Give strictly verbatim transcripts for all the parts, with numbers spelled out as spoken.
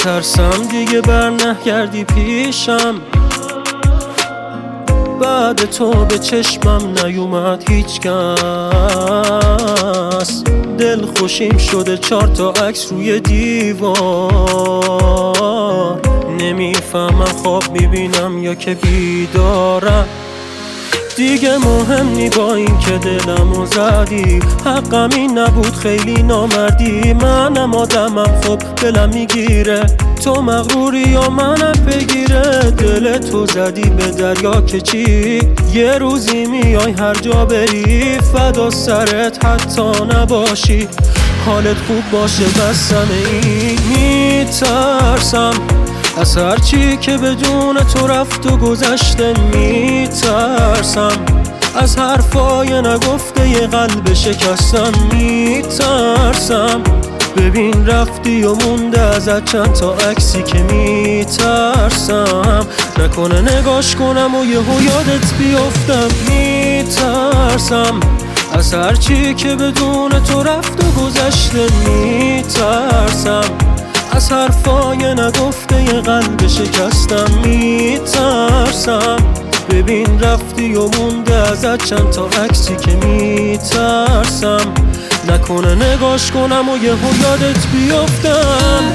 میترسم دیگه بر نگردی پیشم. بعد تو به چشمم نیومد هیچ کس. دل خوشیم شده چار تا عکس روی دیوار. نمیفهمم خواب میبینم یا که بیدارم. دیگه مهم نی با این که دلمو زدی. حقم این نبود خیلی نامردی. منم آدمم خب دلم میگیره تو مغروری یا منم بگیره. دل تو زدی به دریا که چی؟ یه روزی میای هر جا بری فدا سرت حتی نباشی. حالت خوب باشه بس این میترسم از هر چی که بدون تو رفت و گذشته. میترسم از حرفای نگفته یه قلب شکستم. میترسم ببین رفتی و مونده ازت چند تا عکسی که میترسم نکنه نگاش کنم و یهو یادت بیفتم. میترسم از هر چی که بدون تو رفت و گذشته. میترسم از حرفای نگفته یه قلب شکستم. میترسم ببین رفتی و مونده ازت چند تا عکسی که میترسم نکنه نگاش کنم و یهو یادت بیفتم.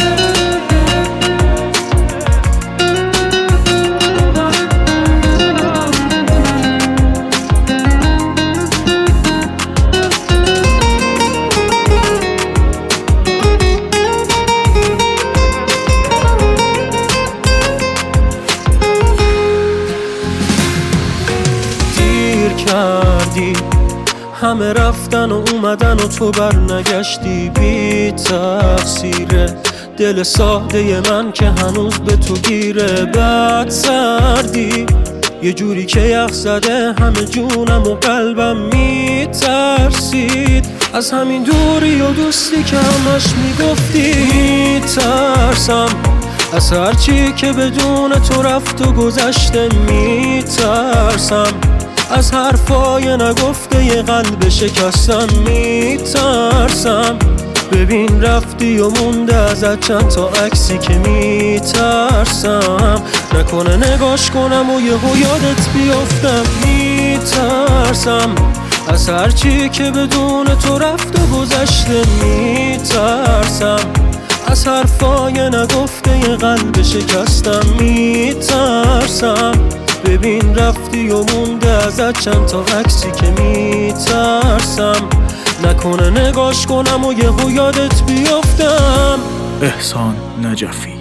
کردی همه رفتن و اومدن و تو بر نگشتی. بی تقصیره دل ساده من که هنوز به تو گیره. بعد سردی یه جوری که یخ زده همه جونم و قلبم. میترسید از همین دوری و دوستی که همش میگفتی. میترسم از هر چی که بدون تو رفت و گذشته. میترسم از حرفای نگفته یه قلب شکستم. میترسم ببین رفتی و مونده ازت چند تا عکسی که میترسم نکنه نگاش کنم و یهو یادت بیفتم. میترسم از هر چی که بدون تو رفت و گذشته. میترسم از حرفای نگفته یه قلب شکستم. میترسم ببین رفتی و مونده ازت چند تا عکسی که میترسم نکنه نگاش کنم و یهو یادت بیفتم. احسان نجفی.